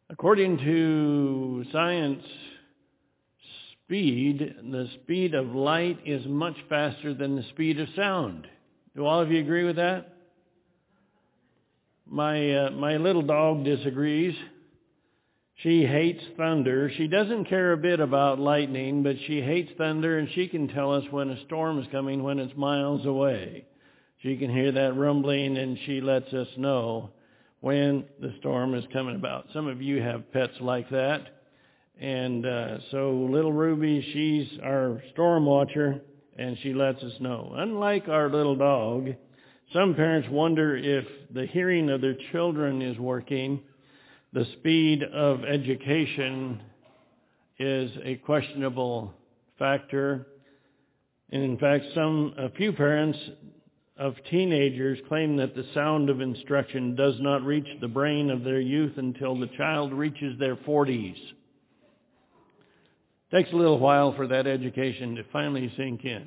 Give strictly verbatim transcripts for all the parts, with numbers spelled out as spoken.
According to science, speed, the speed of light is much faster than the speed of sound. Do all of you agree with that? My uh, my little dog disagrees. She hates thunder. She doesn't care a bit about lightning, but she hates thunder, and she can tell us when a storm is coming when it's miles away. She can hear that rumbling, and she lets us know when the storm is coming about. Some of you have pets like that. And uh, so little Ruby, she's our storm watcher, and she lets us know. Unlike our little dog, some parents wonder if the hearing of their children is working. The speed of education is a questionable factor. And in fact, some a few parents of teenagers claim that the sound of instruction does not reach the brain of their youth until the child reaches their forties. Takes a little while for that education to finally sink in.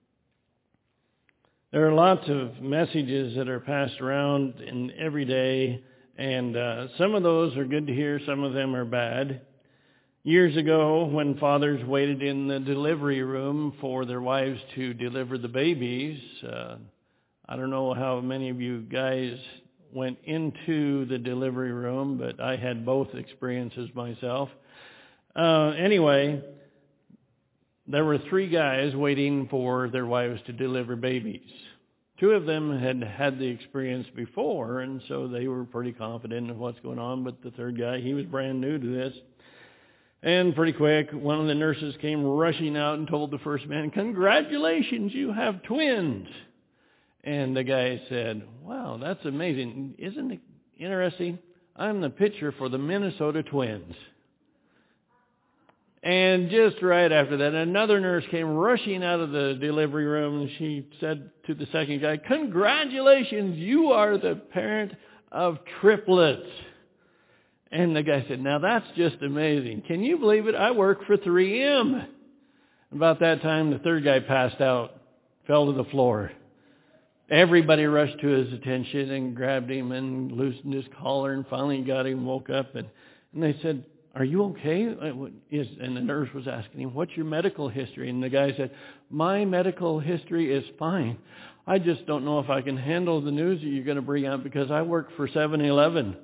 There are lots of messages that are passed around in every day, and uh, some of those are good to hear, some of them are bad. Years ago, when fathers waited in the delivery room for their wives to deliver the babies, uh, I don't know how many of you guys went into the delivery room, but I had both experiences myself. Uh, anyway, there were three guys waiting for their wives to deliver babies. Two of them had had the experience before, and so they were pretty confident in what's going on, but the third guy, he was brand new to this. And pretty quick, one of the nurses came rushing out and told the first man, "Congratulations, you have twins." And the guy said, "Wow, that's amazing. Isn't it interesting? I'm the pitcher for the Minnesota Twins." And just right after that, another nurse came rushing out of the delivery room, and she said to the second guy, "Congratulations, you are the parent of triplets." And the guy said, "Now that's just amazing. Can you believe it? I work for three M. About that time, the third guy passed out, fell to the floor. Everybody rushed to his attention and grabbed him and loosened his collar and finally got him, woke up. And, and they said, "Are you okay?" And the nurse was asking him, "What's your medical history?" And the guy said, "My medical history is fine. I just don't know if I can handle the news that you're going to bring out because I work for seven eleven.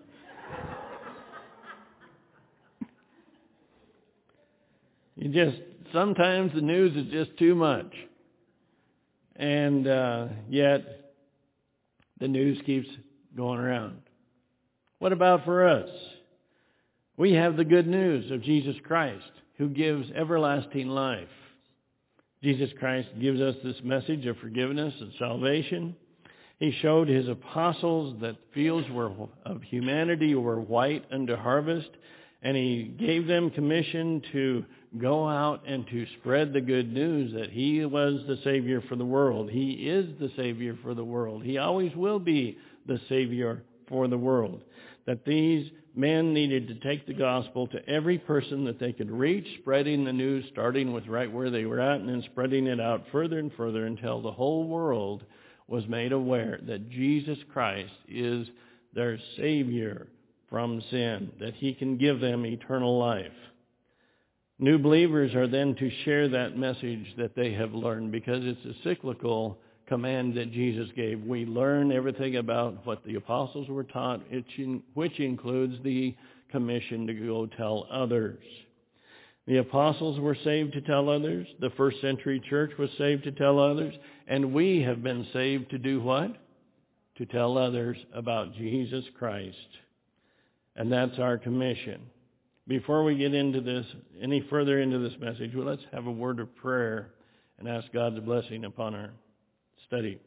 You just, sometimes the news is just too much. And uh, yet, the news keeps going around. What about for us? We have the good news of Jesus Christ, who gives everlasting life. Jesus Christ gives us this message of forgiveness and salvation. He showed his apostles that fields were of humanity were white unto harvest, and he gave them commission to go out and to spread the good news that he was the Savior for the world. He is the Savior for the world. He always will be the Savior for the world. That these men needed to take the gospel to every person that they could reach, spreading the news, starting with right where they were at, and then spreading it out further and further until the whole world was made aware that Jesus Christ is their Savior from sin, that he can give them eternal life. New believers are then to share that message that they have learned because it's a cyclical command that Jesus gave. We learn everything about what the apostles were taught, which includes the commission to go tell others. The apostles were saved to tell others. The first century church was saved to tell others. And we have been saved to do what? To tell others about Jesus Christ. And that's our commission. Before we get into this, any further into this message, well, let's have a word of prayer and ask God's blessing upon our study.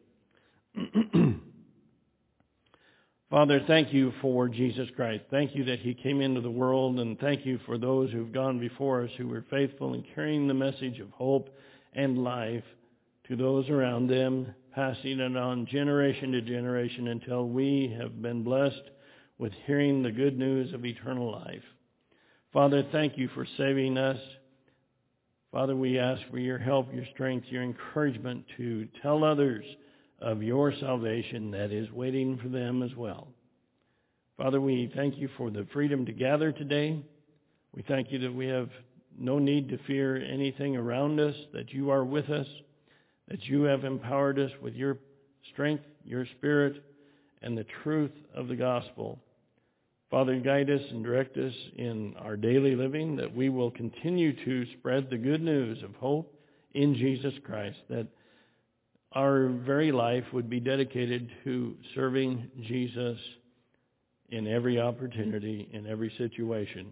Father, thank you for Jesus Christ. Thank you that he came into the world, and thank you for those who've gone before us who were faithful in carrying the message of hope and life to those around them, passing it on generation to generation until we have been blessed with hearing the good news of eternal life. Father, thank you for saving us. Father, we ask for your help, your strength, your encouragement to tell others of your salvation that is waiting for them as well. Father, we thank you for the freedom to gather today. We thank you that we have no need to fear anything around us, that you are with us, that you have empowered us with your strength, your spirit, and the truth of the gospel. Father, guide us and direct us in our daily living, that we will continue to spread the good news of hope in Jesus Christ, that our very life would be dedicated to serving Jesus in every opportunity, in every situation.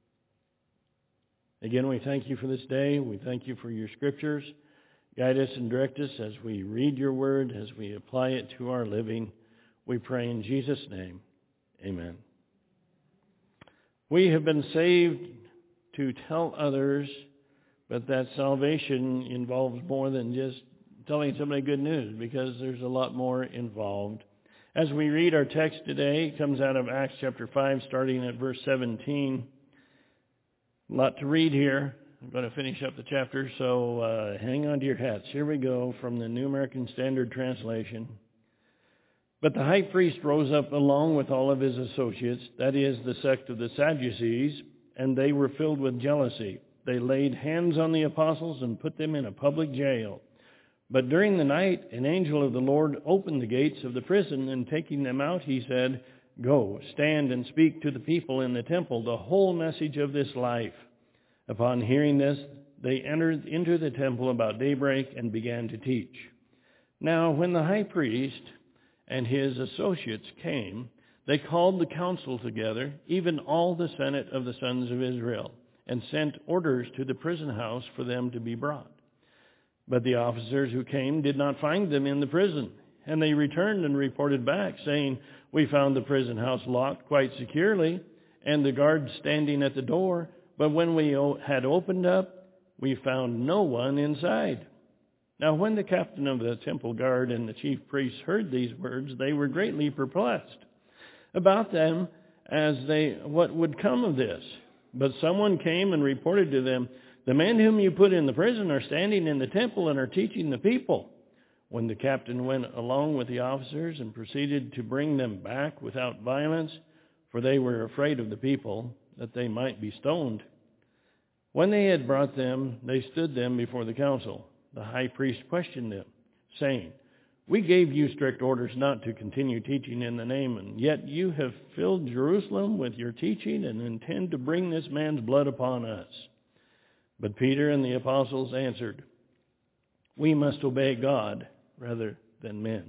Again, we thank you for this day. We thank you for your scriptures. Guide us and direct us as we read your word, as we apply it to our living. We pray in Jesus' name. Amen. We have been saved to tell others, but that salvation involves more than just telling somebody good news, because there's a lot more involved. As we read our text today, it comes out of Acts chapter five, starting at verse seventeen. A lot to read here. I'm going to finish up the chapter, so uh, hang on to your hats. Here we go from the New American Standard Translation. But the high priest rose up along with all of his associates, that is, the sect of the Sadducees, and they were filled with jealousy. They laid hands on the apostles and put them in a public jail. But during the night, an angel of the Lord opened the gates of the prison, and taking them out, he said, "Go, stand and speak to the people in the temple the whole message of this life." Upon hearing this, they entered into the temple about daybreak and began to teach. Now, when the high priest and his associates came, they called the council together, even all the senate of the sons of Israel, and sent orders to the prison house for them to be brought. But the officers who came did not find them in the prison, and they returned and reported back, saying, "We found the prison house locked quite securely, and the guards standing at the door, but when we had opened up, we found no one inside." Now when the captain of the temple guard and the chief priests heard these words, they were greatly perplexed about them, as they what would come of this. But someone came and reported to them, "The men whom you put in the prison are standing in the temple and are teaching the people." When the captain went along with the officers and proceeded to bring them back without violence, for they were afraid of the people, that they might be stoned. When they had brought them, they stood them before the council. The high priest questioned them, saying, "We gave you strict orders not to continue teaching in the name, and yet you have filled Jerusalem with your teaching and intend to bring this man's blood upon us." But Peter and the apostles answered, "We must obey God rather than men.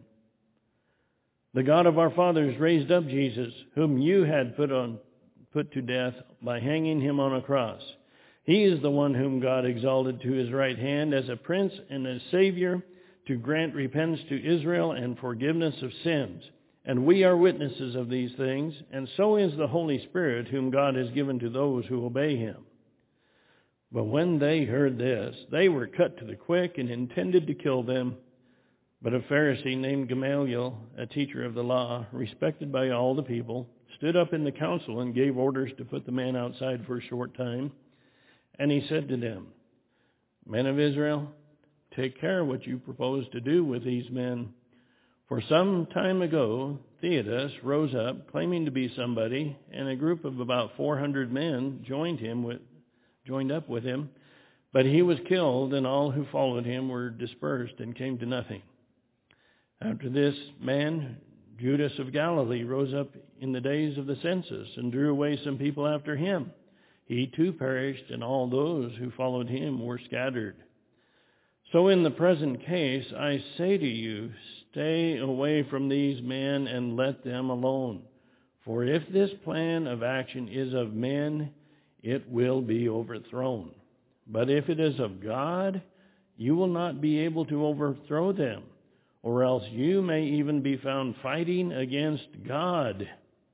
The God of our fathers raised up Jesus, whom you had put on, put to death by hanging him on a cross. He is the one whom God exalted to his right hand as a prince and a savior, to grant repentance to Israel and forgiveness of sins. And we are witnesses of these things, and so is the Holy Spirit, whom God has given to those who obey him." But when they heard this, they were cut to the quick and intended to kill them. But a Pharisee named Gamaliel, a teacher of the law, respected by all the people, stood up in the council and gave orders to put the man outside for a short time. And he said to them, "Men of Israel, take care what you propose to do with these men. For some time ago, Theudas rose up, claiming to be somebody, and a group of about four hundred men joined him with, joined up with him. But he was killed, and all who followed him were dispersed and came to nothing. After this man, Judas of Galilee, rose up in the days of the census and drew away some people after him. He too perished, and all those who followed him were scattered. So in the present case, I say to you, stay away from these men and let them alone. For if this plan of action is of men, it will be overthrown. But if it is of God, you will not be able to overthrow them, or else you may even be found fighting against God."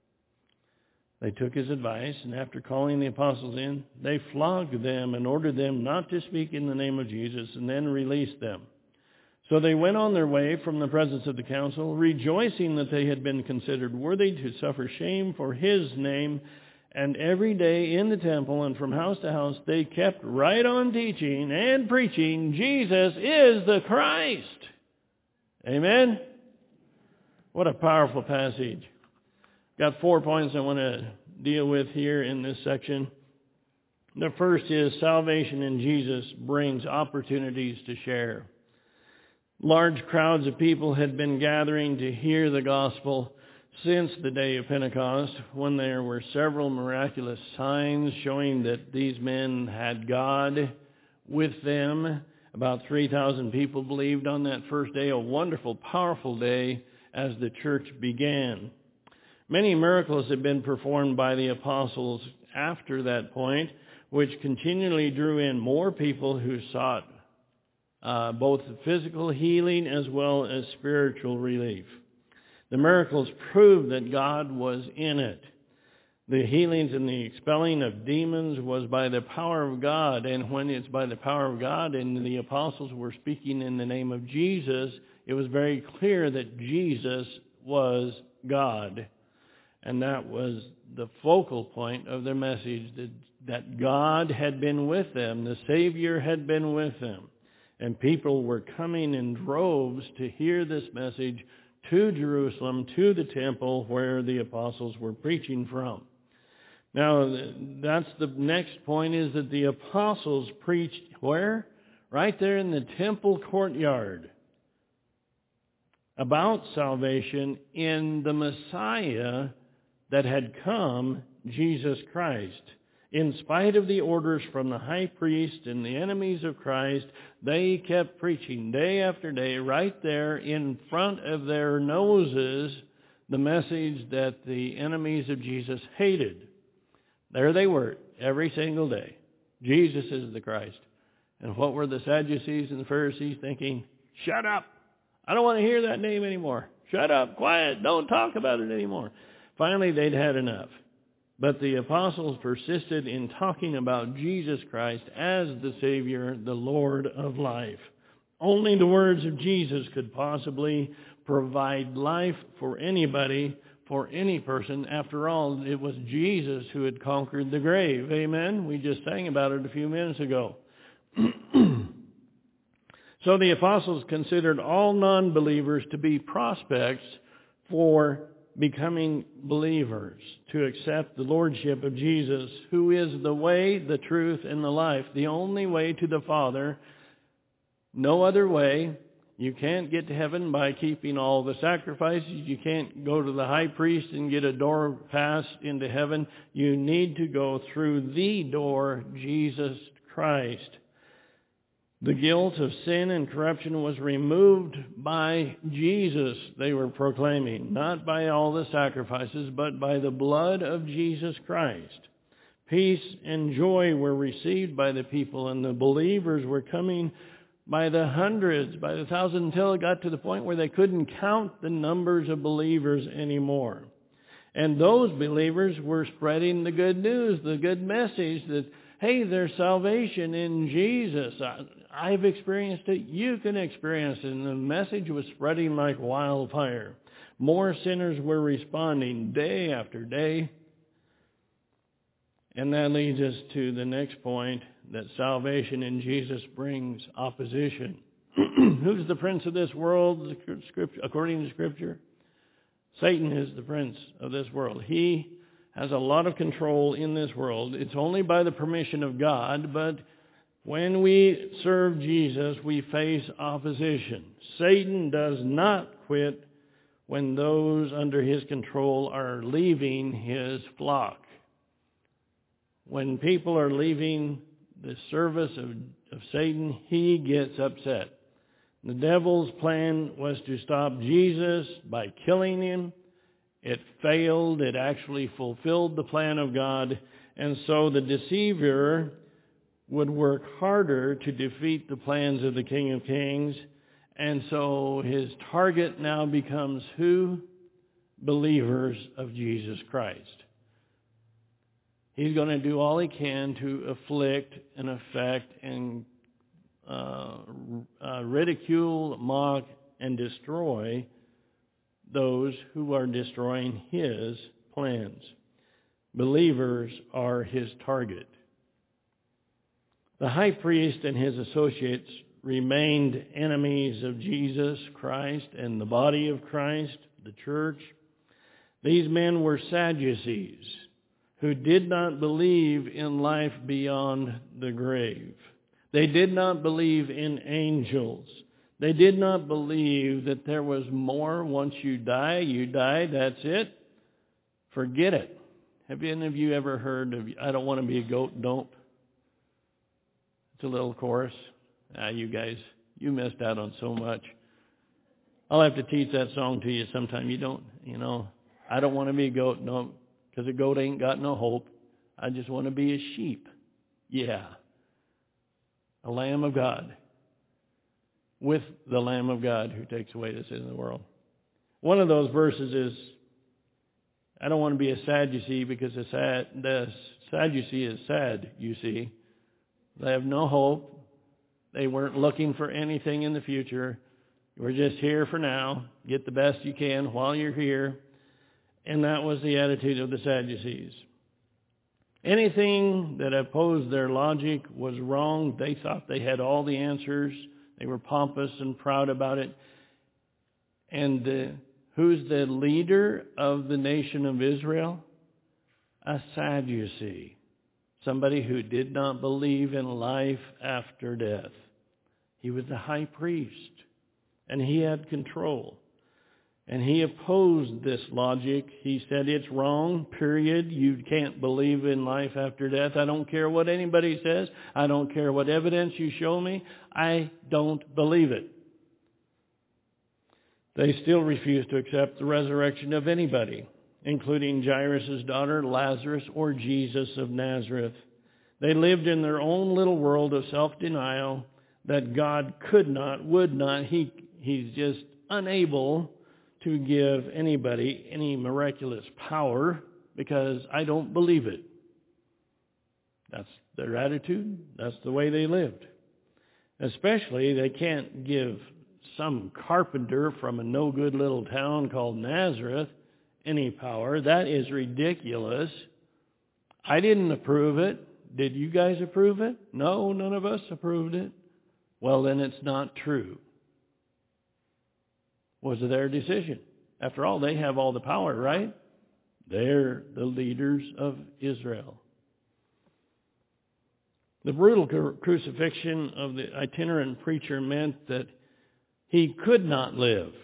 They took his advice, and after calling the apostles in, they flogged them and ordered them not to speak in the name of Jesus, and then released them. So they went on their way from the presence of the council, rejoicing that they had been considered worthy to suffer shame for his name. And every day in the temple and from house to house, they kept right on teaching and preaching, "Jesus is the Christ." Amen? What a powerful passage. Got four points I want to deal with here in this section. The first is salvation in Jesus brings opportunities to share. Large crowds of people had been gathering to hear the gospel since the day of Pentecost, when there were several miraculous signs showing that these men had God with them. About three thousand people believed on that first day, a wonderful, powerful day as the church began. Many miracles had been performed by the apostles after that point, which continually drew in more people who sought uh, both physical healing as well as spiritual relief. The miracles proved that God was in it. The healings and the expelling of demons was by the power of God, and when it's by the power of God and the apostles were speaking in the name of Jesus, it was very clear that Jesus was God. And that was the focal point of their message, that, that God had been with them, the Savior had been with them. And people were coming in droves to hear this message to Jerusalem, to the temple where the apostles were preaching from. Now, that's the next point, is that the apostles preached where? Right there in the temple courtyard about salvation in the Messiah that had come, Jesus Christ. In spite of the orders from the high priest and the enemies of Christ, they kept preaching day after day right there in front of their noses the message that the enemies of Jesus hated. There they were every single day. Jesus is the Christ. And what were the Sadducees and the Pharisees thinking? Shut up. I don't want to hear that name anymore. Shut up. Quiet. Don't talk about it anymore. Finally, they'd had enough. But the apostles persisted in talking about Jesus Christ as the Savior, the Lord of life. Only the words of Jesus could possibly provide life for anybody, for any person. After all, it was Jesus who had conquered the grave. Amen? We just sang about it a few minutes ago. So the apostles considered all non-believers to be prospects for becoming believers, to accept the lordship of Jesus, who is the way, the truth, and the life, the only way to the Father. No other way. You can't get to heaven by keeping all the sacrifices. You can't go to the high priest and get a door pass into heaven. You need to go through the door, Jesus Christ. The guilt of sin and corruption was removed by Jesus, they were proclaiming, not by all the sacrifices, but by the blood of Jesus Christ. Peace and joy were received by the people, and the believers were coming by the hundreds, by the thousands, until it got to the point where they couldn't count the numbers of believers anymore. And those believers were spreading the good news, the good message that, hey, there's salvation in Jesus. I've experienced it. You can experience it. And the message was spreading like wildfire. More sinners were responding day after day. And that leads us to the next point, that salvation in Jesus brings opposition. Who's the prince of this world, according to Scripture? Satan is the prince of this world. He has a lot of control in this world. It's only by the permission of God, but when we serve Jesus, we face opposition. Satan does not quit when those under his control are leaving his flock. When people are leaving the service of, of Satan, he gets upset. The devil's plan was to stop Jesus by killing him. It failed. It actually fulfilled the plan of God. And so the deceiver would work harder to defeat the plans of the King of Kings. And so his target now becomes who? Believers of Jesus Christ. He's going to do all he can to afflict and affect and uh, uh, ridicule, mock, and destroy those who are destroying his plans. Believers are his target. The high priest and his associates remained enemies of Jesus Christ and the body of Christ, the church. These men were Sadducees who did not believe in life beyond the grave. They did not believe in angels. They did not believe that there was more. Once you die, you die, that's it. Forget it. Have any of you ever heard of, I don't want to be a goat, don't? It's a little chorus. Ah, you guys, you missed out on so much. I'll have to teach that song to you sometime. You don't, you know, I don't want to be a goat, no, because a goat ain't got no hope. I just want to be a sheep. Yeah. A Lamb of God. With the Lamb of God who takes away the sin of the world. One of those verses is, I don't want to be a Sadducee because the, sad, the Sadducee is sad, you see. They have no hope. They weren't looking for anything in the future. We're just here for now. Get the best you can while you're here. And that was the attitude of the Sadducees. Anything that opposed their logic was wrong. They thought they had all the answers. They were pompous and proud about it. And uh, who's the leader of the nation of Israel? A Sadducee. Somebody who did not believe in life after death. He was the high priest. And he had control. And he opposed this logic. He said it's wrong, period. You can't believe in life after death. I don't care what anybody says. I don't care what evidence you show me. I don't believe it. They still refuse to accept the resurrection of anybody, including Jairus' daughter, Lazarus, or Jesus of Nazareth. They lived in their own little world of self-denial that God could not, would not. He, he's just unable to give anybody any miraculous power because I don't believe it. That's their attitude. That's the way they lived. Especially, they can't give some carpenter from a no-good little town called Nazareth any power. That is ridiculous. I didn't approve it. Did you guys approve it? No, none of us approved it. Well, then it's not true. Was their decision. After all, they have all the power, right? They're the leaders of Israel. The brutal cru- crucifixion of the itinerant preacher meant that he could not live.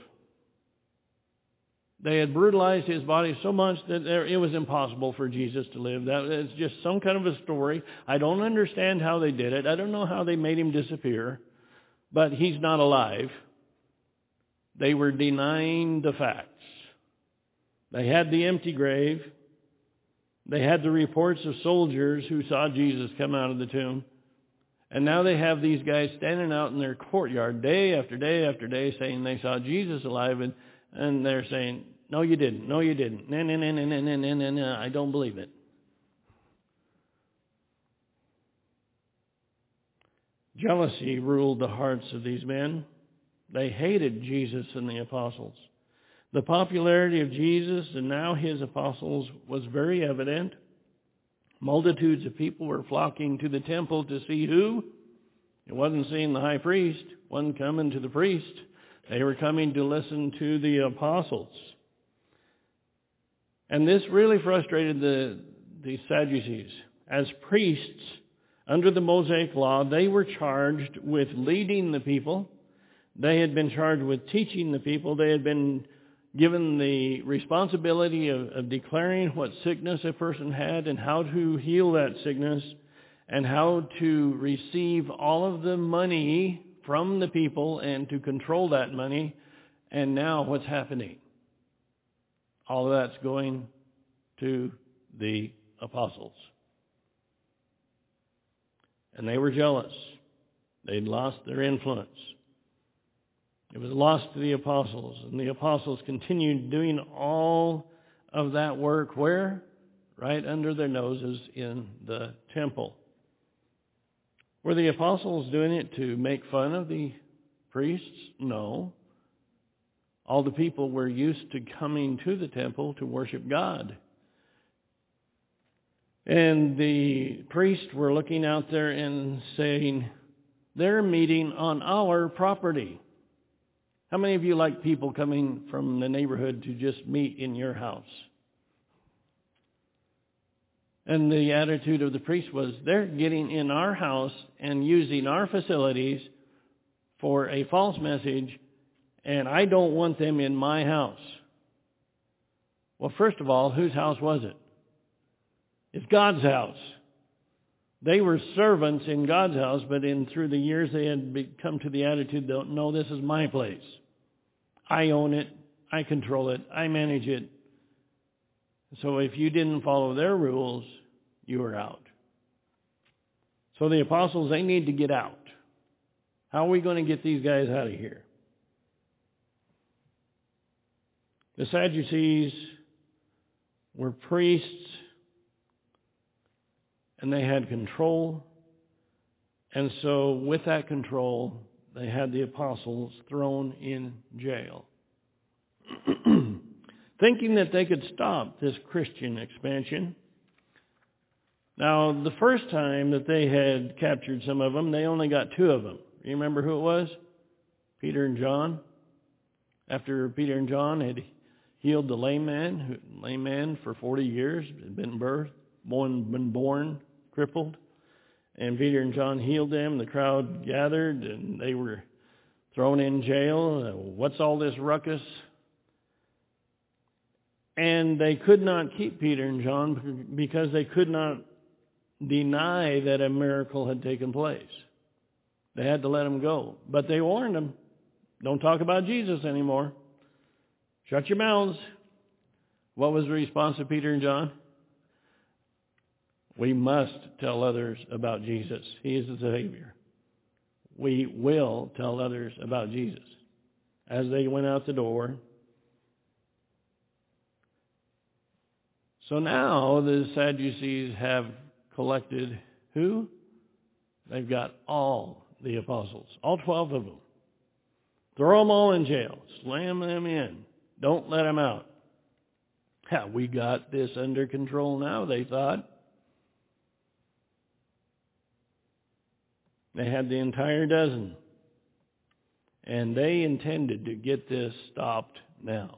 They had brutalized his body so much that there, it was impossible for Jesus to live. That is just some kind of a story. I don't understand how they did it. I don't know how they made him disappear. But he's not alive. They were denying the facts. They had the empty grave. They had the reports of soldiers who saw Jesus come out of the tomb. And now they have these guys standing out in their courtyard day after day after day saying they saw Jesus alive. And, and they're saying, no, you didn't. No, you didn't. No, no, no, no, no, no, no, no. I don't believe it. Jealousy ruled the hearts of these men. They hated Jesus and the apostles. The popularity of Jesus and now his apostles was very evident. Multitudes of people were flocking to the temple to see who? It wasn't seeing the high priest. It wasn't coming to the priest. They were coming to listen to the apostles. And this really frustrated the, the Sadducees. As priests, under the Mosaic law, they were charged with leading the people. They had been charged with teaching the people. They had been given the responsibility of, of declaring what sickness a person had and how to heal that sickness and how to receive all of the money from the people and to control that money. And now what's happening? All of that's going to the apostles. And they were jealous. They'd lost their influence. It was lost to the apostles. And the apostles continued doing all of that work. Where? Right under their noses in the temple. Were the apostles doing it to make fun of the priests? No. All the people were used to coming to the temple to worship God. And the priests were looking out there and saying, they're meeting on our property. How many of you like people coming from the neighborhood to just meet in your house? And the attitude of the priest was, they're getting in our house and using our facilities for a false message, and I don't want them in my house. Well, first of all, whose house was it? It's God's house. They were servants in God's house, but in through the years they had come to the attitude, no, this is my place. I own it. I control it. I manage it. So if you didn't follow their rules, you were out. So the apostles, they need to get out. How are we going to get these guys out of here? The Sadducees were priests, and they had control. And so with that control, they had the apostles thrown in jail, thinking that they could stop this Christian expansion. Now, the first time that they had captured some of them, they only got two of them. You remember who it was? Peter and John. After Peter and John had healed the lame man, who, lame man for forty years, had been birthed, born, been born crippled. And Peter and John healed them. The crowd gathered, and they were thrown in jail. What's all this ruckus? And they could not keep Peter and John because they could not deny that a miracle had taken place. They had to let them go. But they warned them, don't talk about Jesus anymore. Shut your mouths. What was the response of Peter and John? We must tell others about Jesus. He is the Savior. We will tell others about Jesus. As they went out the door. So now the Sadducees have collected who? They've got all the apostles, all twelve of them. Throw them all in jail. Slam them in. Don't let them out. Yeah, we got this under control now, they thought. They had the entire dozen. And they intended to get this stopped now.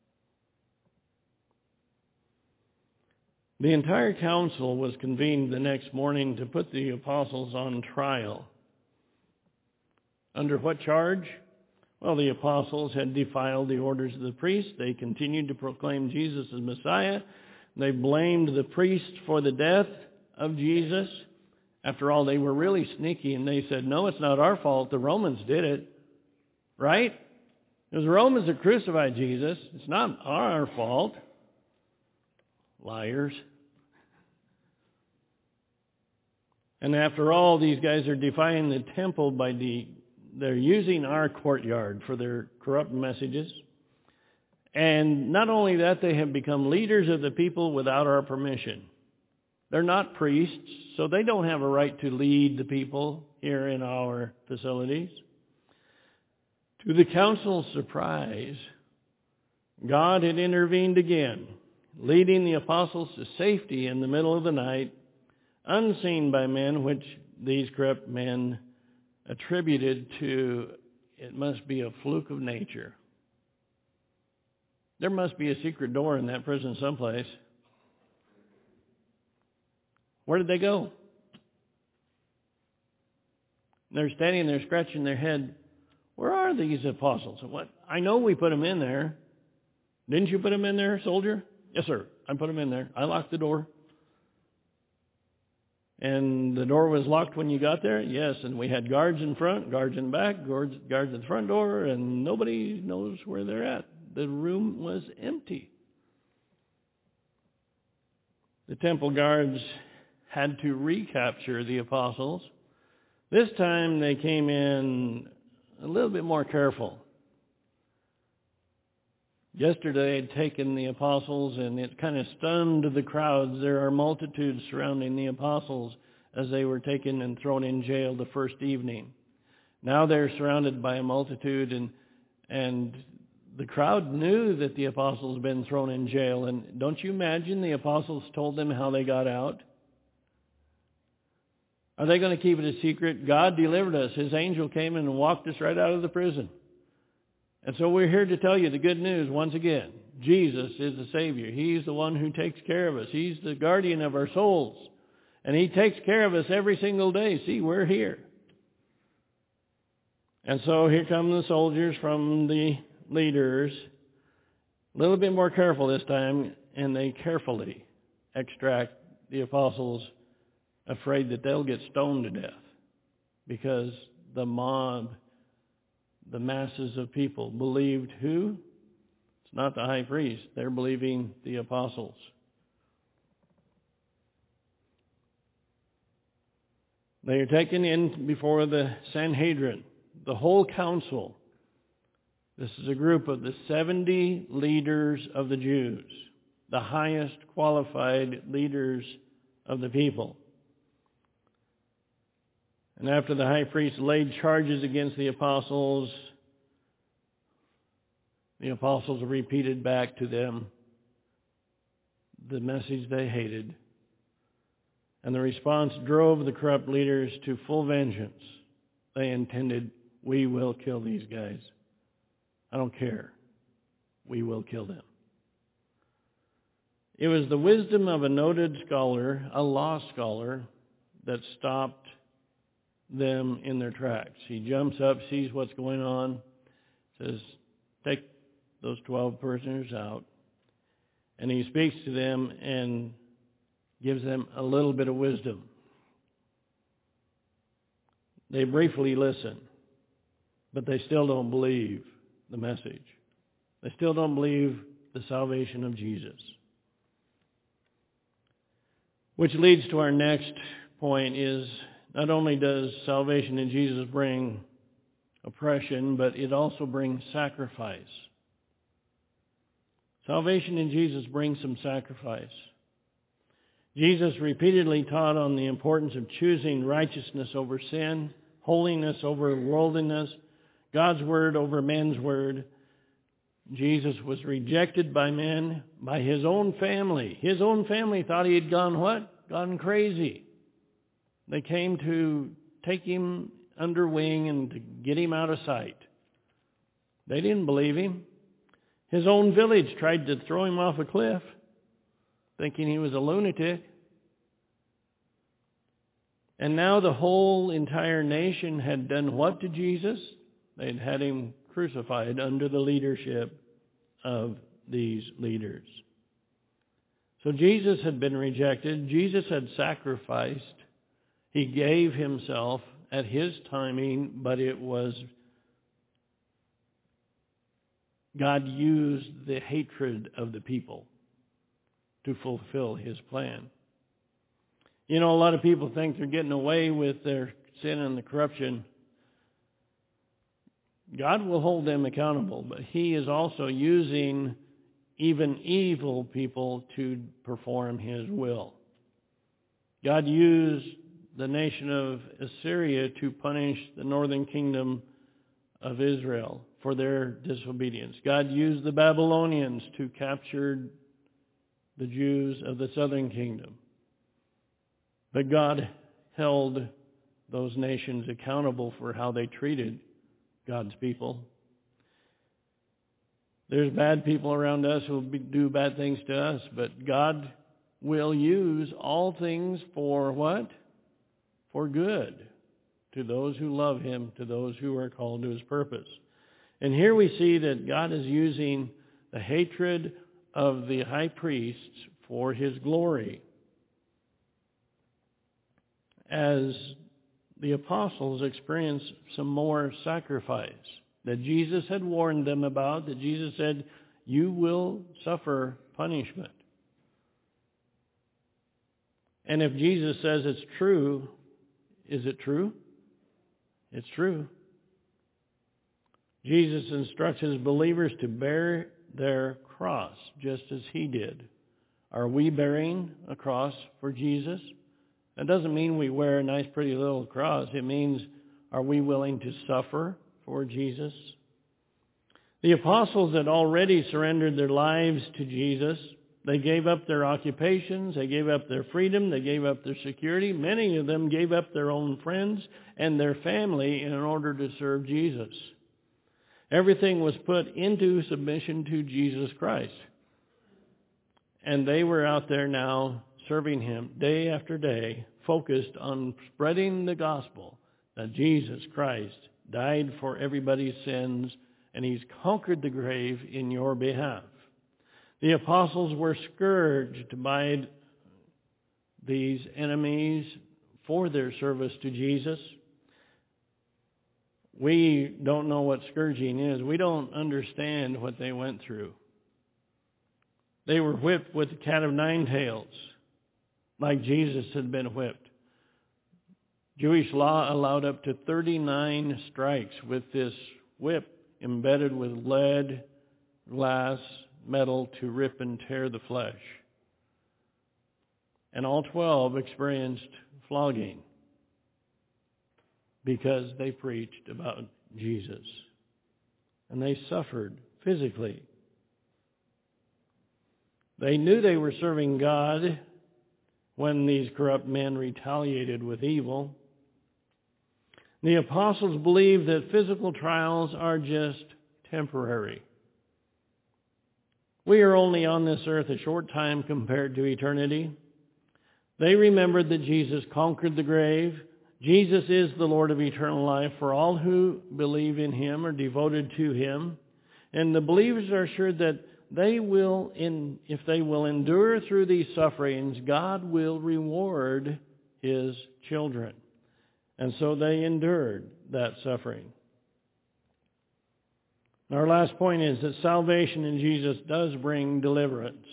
The entire council was convened the next morning to put the apostles on trial. Under what charge? Well, the apostles had defiled the orders of the priests. They continued to proclaim Jesus as Messiah. They blamed the priests for the death of Jesus. After all, they were really sneaky, and they said, no, it's not our fault. The Romans did it. Right? It was the Romans that crucified Jesus. It's not our fault. Liars. And after all, these guys are defying the temple by the, they're using our courtyard for their corrupt messages. And not only that, they have become leaders of the people without our permission. They're not priests, so they don't have a right to lead the people here in our facilities. To the council's surprise, God had intervened again, leading the apostles to safety in the middle of the night, unseen by men, which these corrupt men attributed to, it must be a fluke of nature. There must be a secret door in that prison someplace. Where did they go? They're standing there scratching their head. Where are these apostles? What? I know we put them in there. Didn't you put them in there, soldier? Yes, sir. I put them in there. I locked the door. And the door was locked when you got there? Yes. And we had guards in front, guards in back, guards, guards at the front door, and nobody knows where they're at. The room was empty. The temple guards had to recapture the apostles. This time they came in a little bit more careful. Yesterday they'd taken the apostles, and it kind of stunned the crowds. There are multitudes surrounding the apostles as they were taken and thrown in jail the first evening. Now they're surrounded by a multitude, and and the crowd knew that the apostles had been thrown in jail. And don't you imagine the apostles told them how they got out? Are they going to keep it a secret? God delivered us. His angel came in and walked us right out of the prison. And so we're here to tell you the good news once again. Jesus is the Savior. He's the one who takes care of us. He's the guardian of our souls. And He takes care of us every single day. See, we're here. And so here come the soldiers from the leaders, a little bit more careful this time, and they carefully extract the apostles, afraid that they'll get stoned to death because the mob, the masses of people believed who? It's not the high priest. They're believing the apostles. They are taken in before the Sanhedrin, the whole council. This is a group of the seventy leaders of the Jews, the highest qualified leaders of the people. And after the high priest laid charges against the apostles, the apostles repeated back to them the message they hated. And the response drove the corrupt leaders to full vengeance. They intended, we will kill these guys. I don't care. We will kill them. It was the wisdom of a noted scholar, a law scholar, that stopped them in their tracks. He jumps up, sees what's going on, says, take those twelve prisoners out. And he speaks to them and gives them a little bit of wisdom. They briefly listen, but they still don't believe the message. They still don't believe the salvation of Jesus. Which leads to our next point is, not only does salvation in Jesus bring oppression, but it also brings sacrifice. Salvation in Jesus brings some sacrifice. Jesus repeatedly taught on the importance of choosing righteousness over sin, holiness over worldliness, God's word over men's word. Jesus was rejected by men, by His own family. His own family thought He had gone what? Gone crazy. They came to take Him under wing and to get Him out of sight. They didn't believe Him. His own village tried to throw Him off a cliff, thinking He was a lunatic. And now the whole entire nation had done what to Jesus? They'd had Him crucified under the leadership of these leaders. So Jesus had been rejected. Jesus had sacrificed. He gave Himself at His timing, but it was God used the hatred of the people to fulfill His plan. You know, a lot of people think they're getting away with their sin and the corruption. God will hold them accountable, but He is also using even evil people to perform His will. God used the nation of Assyria to punish the northern kingdom of Israel for their disobedience. God used the Babylonians to capture the Jews of the southern kingdom. But God held those nations accountable for how they treated God's people. There's bad people around us who will be, do bad things to us, but God will use all things for what? For good, to those who love Him, to those who are called to His purpose. And here we see that God is using the hatred of the high priests for His glory. As the apostles experienced some more sacrifice that Jesus had warned them about, that Jesus said, you will suffer punishment. And if Jesus says it's true, is it true? It's true. Jesus instructs His believers to bear their cross just as He did. Are we bearing a cross for Jesus? That doesn't mean we wear a nice pretty little cross. It means, are we willing to suffer for Jesus? The apostles had already surrendered their lives to Jesus. They gave up their occupations. They gave up their freedom. They gave up their security. Many of them gave up their own friends and their family in order to serve Jesus. Everything was put into submission to Jesus Christ. And they were out there now serving him day after day, focused on spreading the gospel that Jesus Christ died for everybody's sins, and he's conquered the grave in your behalf. The apostles were scourged by these enemies for their service to Jesus. We don't know what scourging is. We don't understand what they went through. They were whipped with a cat of nine tails, like Jesus had been whipped. Jewish law allowed up to thirty-nine strikes with this whip embedded with lead, glass, metal to rip and tear the flesh. And all twelve experienced flogging because they preached about Jesus. And they suffered physically. They knew they were serving God when these corrupt men retaliated with evil. The apostles believed that physical trials are just temporary. We are only on this earth a short time compared to eternity. They remembered that Jesus conquered the grave. Jesus is the Lord of eternal life for all who believe in him or devoted to him. And the believers are assured that they will, in, if they will endure through these sufferings, God will reward his children. And so they endured that suffering. Our last point is that salvation in Jesus does bring deliverance.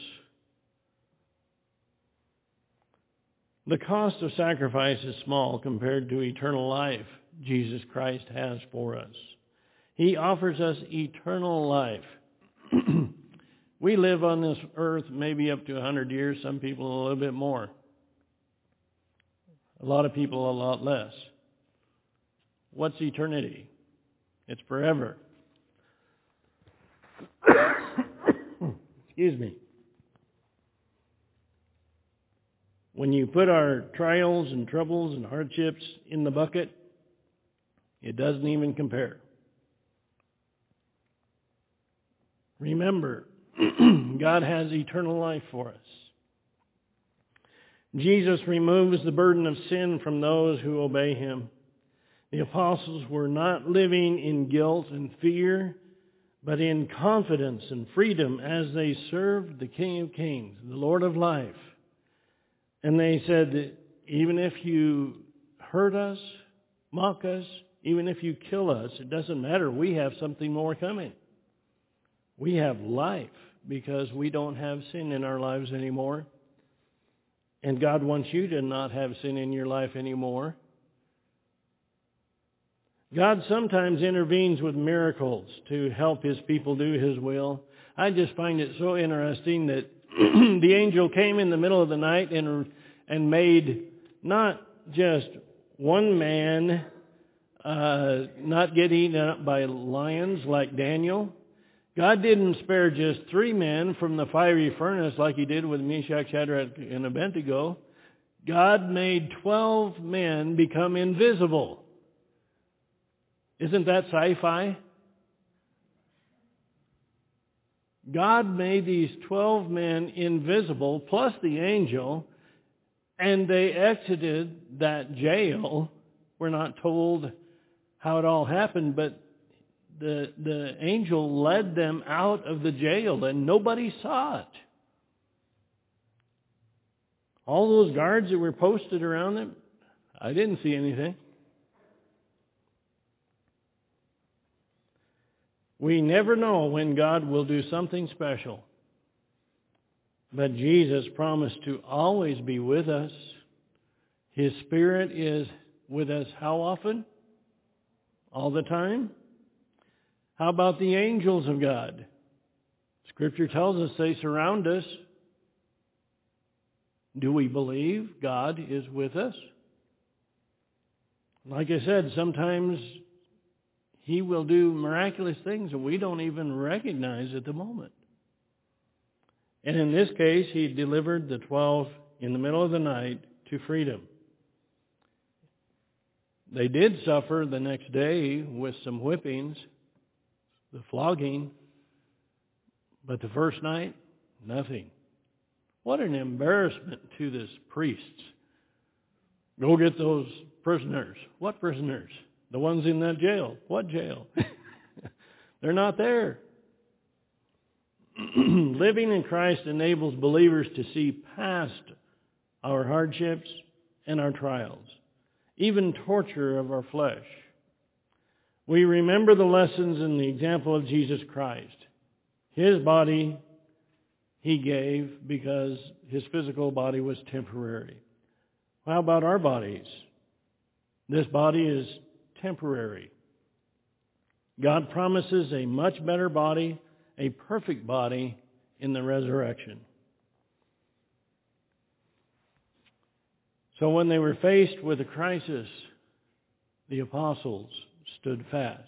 The cost of sacrifice is small compared to eternal life Jesus Christ has for us. He offers us eternal life. We live on this earth maybe up to one hundred years, some people a little bit more. A lot of people a lot less. What's eternity? It's forever. Excuse me. When you put our trials and troubles and hardships in the bucket, it doesn't even compare. Remember, God has eternal life for us. Jesus removes the burden of sin from those who obey him. The apostles were not living in guilt and fear, but in confidence and freedom as they served the King of Kings, the Lord of life. And they said, even if you hurt us, mock us, even if you kill us, it doesn't matter. We have something more coming. We have life because we don't have sin in our lives anymore. And God wants you to not have sin in your life anymore. God sometimes intervenes with miracles to help his people do his will. I just find it so interesting that the angel came in the middle of the night and and made not just one man uh, not get eaten up by lions like Daniel. God didn't spare just three men from the fiery furnace like he did with Meshach, Shadrach, and Abednego. God made twelve men become invisible. Isn't that sci-fi? God made these twelve men invisible, plus the angel, and they exited that jail. We're not told how it all happened, but the, the angel led them out of the jail, and nobody saw it. All those guards that were posted around them, I didn't see anything. We never know when God will do something special. But Jesus promised to always be with us. His Spirit is with us how often? All the time? How about the angels of God? Scripture tells us they surround us. Do we believe God is with us? Like I said, sometimes he will do miraculous things that we don't even recognize at the moment. And in this case, he delivered the twelve in the middle of the night to freedom. They did suffer the next day with some whippings, the flogging. But the first night, nothing. What an embarrassment to this priest. Go get those prisoners. What prisoners? The ones in that jail. What jail? They're not there. Living in Christ enables believers to see past our hardships and our trials, even torture of our flesh. We remember the lessons in the example of Jesus Christ. His body He gave because His physical body was temporary. How about our bodies? This body is temporary. God promises a much better body, a perfect body in the resurrection. So when they were faced with a crisis, the apostles stood fast.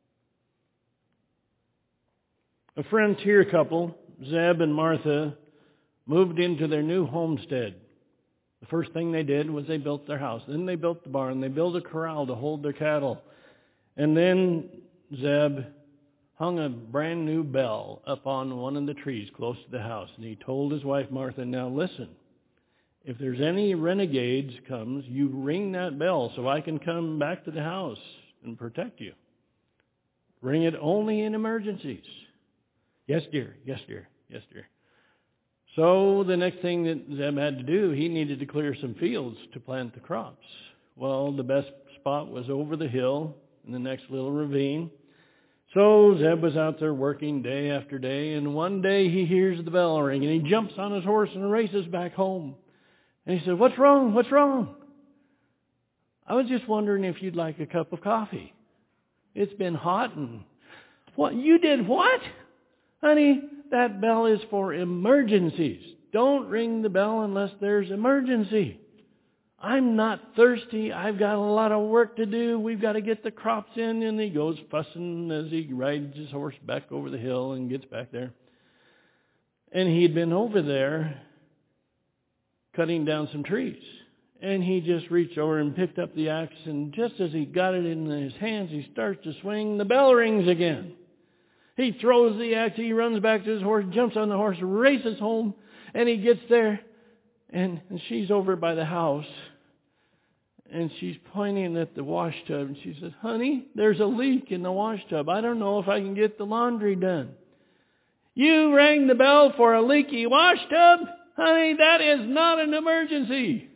A frontier couple, Zeb and Martha, moved into their new homestead. The first thing they did was they built their house. Then they built the barn. They built a corral to hold their cattle. And then Zeb hung a brand new bell up on one of the trees close to the house. And he told his wife Martha, now listen, if there's any renegades comes, you ring that bell so I can come back to the house and protect you. Ring it only in emergencies. Yes, dear. Yes, dear. Yes, dear. So the next thing that Zeb had to do, he needed to clear some fields to plant the crops. Well, the best spot was over the hill in the next little ravine. So Zeb was out there working day after day, and one day he hears the bell ring, and he jumps on his horse and races back home. And he said, what's wrong? What's wrong? I was just wondering if you'd like a cup of coffee. It's been hot and... What? You did what? Honey, that bell is for emergencies. Don't ring the bell unless there's emergency. I'm not thirsty. I've got a lot of work to do. We've got to get the crops in. And he goes fussing as he rides his horse back over the hill and gets back there. And he'd been over there cutting down some trees. And he just reached over and picked up the axe. And just as he got it in his hands, he starts to swing. The bell rings again. He throws the axe, he runs back to his horse, jumps on the horse, races home, and he gets there, and, and she's over by the house, and she's pointing at the wash tub, and she says, honey, there's a leak in the wash tub. I don't know if I can get the laundry done. You rang the bell for a leaky wash tub? Honey, that is not an emergency.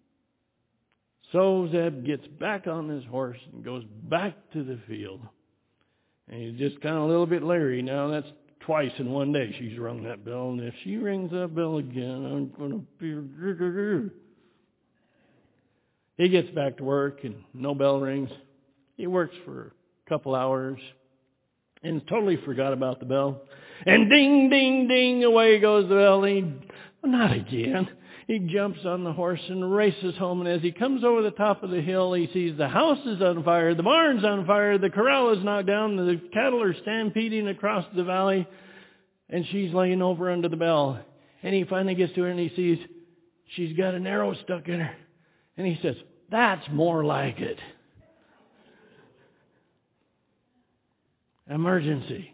So Zeb gets back on his horse and goes back to the field. And he's just kind of a little bit leery. Now, that's twice in one day she's rung that bell. And if she rings that bell again, I'm going to be... He gets back to work and no bell rings. He works for a couple hours and totally forgot about the bell. And ding, ding, ding, away goes the bell. And he, not again. He jumps on the horse and races home, and as he comes over the top of the hill, he sees the house is on fire, the barn's on fire, the corral is knocked down, the cattle are stampeding across the valley, and she's laying over under the bell. And he finally gets to her and he sees she's got an arrow stuck in her. And he says, that's more like it. Emergency.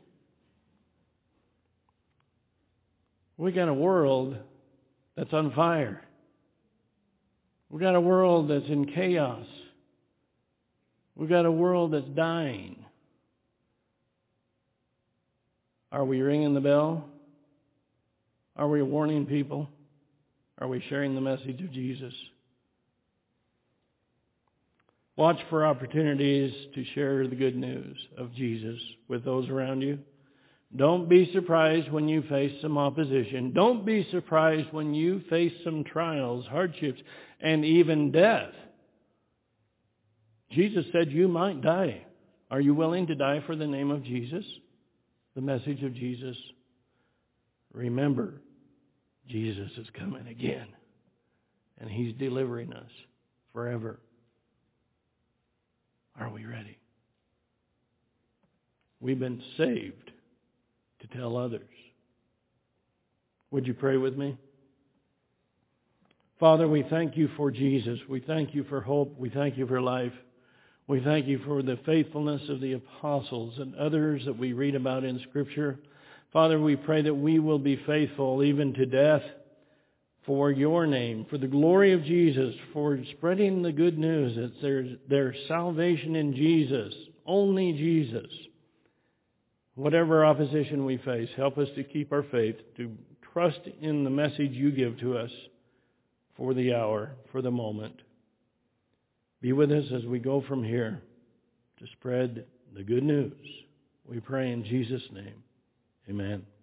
We got a world that's on fire. We've got a world that's in chaos. We've got a world that's dying. Are we ringing the bell? Are we warning people? Are we sharing the message of Jesus? Watch for opportunities to share the good news of Jesus with those around you. Don't be surprised when you face some opposition. Don't be surprised when you face some trials, hardships, and even death. Jesus said you might die. Are you willing to die for the name of Jesus? The message of Jesus? Remember, Jesus is coming again, and He's delivering us forever. Are we ready? We've been saved to tell others. Would you pray with me? Father, we thank you for Jesus. We thank you for hope. We thank you for life. We thank you for the faithfulness of the apostles and others that we read about in Scripture. Father, we pray that we will be faithful even to death for your name, for the glory of Jesus, for spreading the good news that there's, there's salvation in Jesus, only Jesus. Whatever opposition we face, help us to keep our faith, to trust in the message you give to us for the hour, for the moment. Be with us as we go from here to spread the good news. We pray in Jesus' name. Amen.